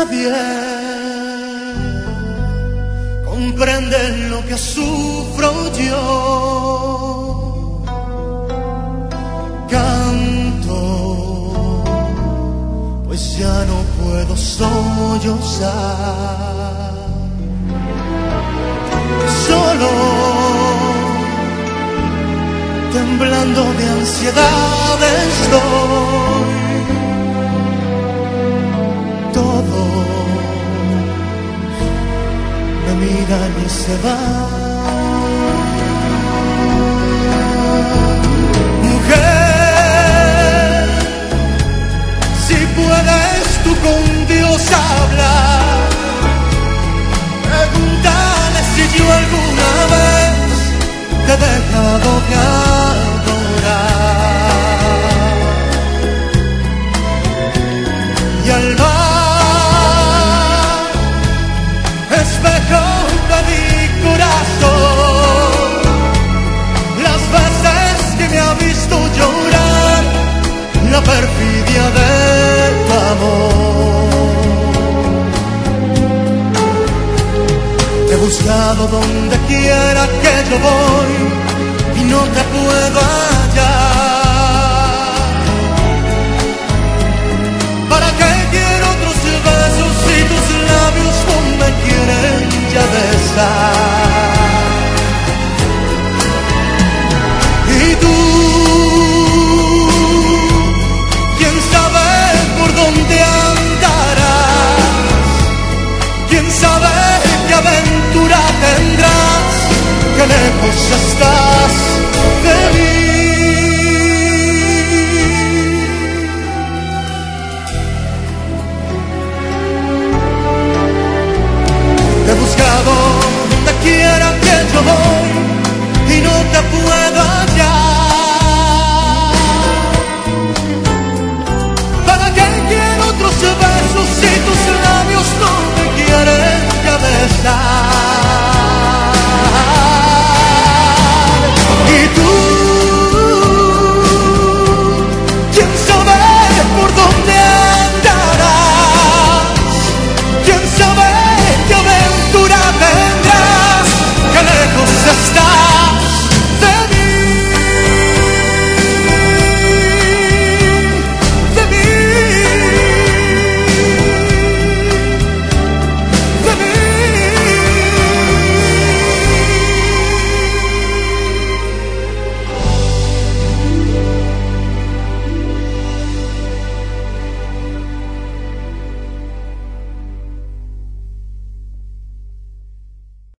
nadie comprende lo que sufro yo. Canto, pues ya no puedo sollozar. Solo, temblando de ansiedad estoy. Todos me miran y se van. Mujer, si puedes tú con Dios hablar, pregúntale si yo alguna vez te he dejado de adorar. Y al mar, espejo de mi corazón, las veces que me ha visto llorar, la perfidia de tu amor. Te he buscado donde quiera que yo voy y no te puedo hallar.